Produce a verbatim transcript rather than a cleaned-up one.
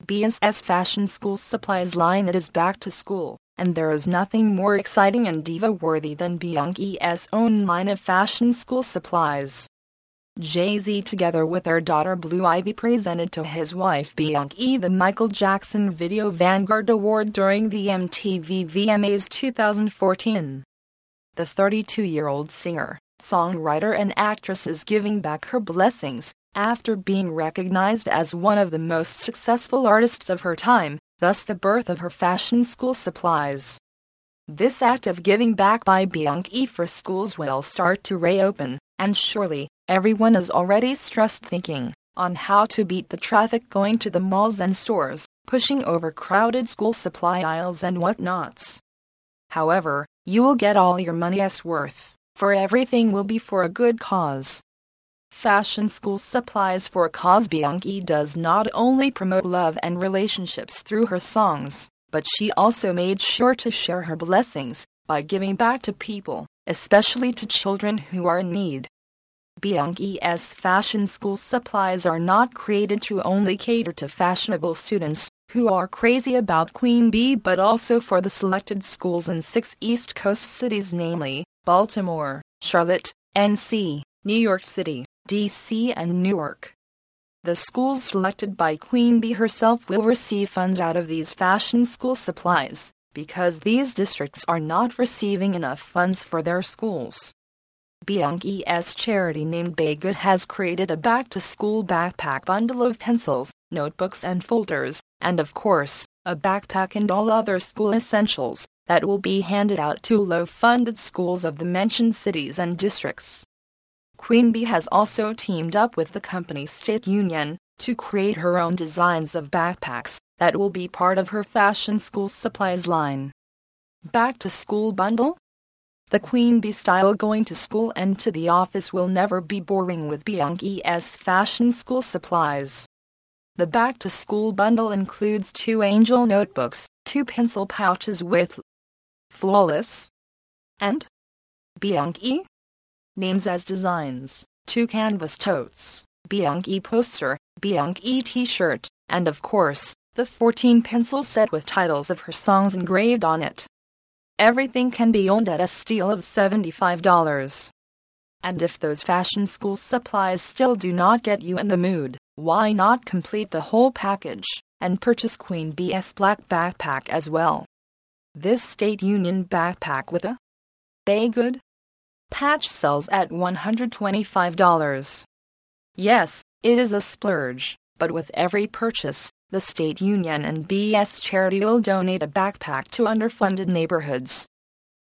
B S S Fashion School Supplies line. It is back to school, and there is nothing more exciting and diva-worthy than Bianchi's own line of fashion school supplies. Jay-Z, together with their daughter Blue Ivy, presented to his wife Bianchi the Michael Jackson Video Vanguard Award during the M T V V M As two thousand fourteen. The thirty-two-year-old singer, songwriter and actress is giving back her blessings after being recognized as one of the most successful artists of her time, thus the birth of her fashion school supplies. This act of giving back by Bianchi for schools will start to reopen, and surely, everyone is already stressed thinking on how to beat the traffic going to the malls and stores, pushing over crowded school supply aisles and whatnots. However, you will get all your money's worth, for everything will be for a good cause. Fashion School Supplies for a Cause. Bianchi does not only promote love and relationships through her songs, but she also made sure to share her blessings by giving back to people, especially to children who are in need. Bianchi's Fashion School Supplies are not created to only cater to fashionable students who are crazy about Queen Bee, but also for the selected schools in six East Coast cities, namely Baltimore, Charlotte, N C, New York City, D C and Newark. The schools selected by Queen Bee herself will receive funds out of these fashion school supplies, because these districts are not receiving enough funds for their schools. Bianchi's charity named Baygood has created a back-to-school backpack bundle of pencils, notebooks and folders, and of course, a backpack and all other school essentials that will be handed out to low-funded schools of the mentioned cities and districts. Queen Bee has also teamed up with the company State Union to create her own designs of backpacks that will be part of her fashion school supplies line. Back-to-school bundle? The Queen Bee style going to school and to the office will never be boring with Bianchi's fashion school supplies. The back-to-school bundle includes two angel notebooks, two pencil pouches with Flawless and Bianchi names as designs, two canvas totes, Bianchi poster, Bianchi t-shirt, and of course, the fourteen pencil set with titles of her songs engraved on it. Everything can be owned at a steal of seventy-five dollars. And if those fashion school supplies still do not get you in the mood, why not complete the whole package and purchase Queen Bee's black backpack as well? This State Union backpack with a Baygood patch sells at one hundred twenty-five dollars. Yes, it is a splurge, but with every purchase, the State Union and B S Charity will donate a backpack to underfunded neighborhoods.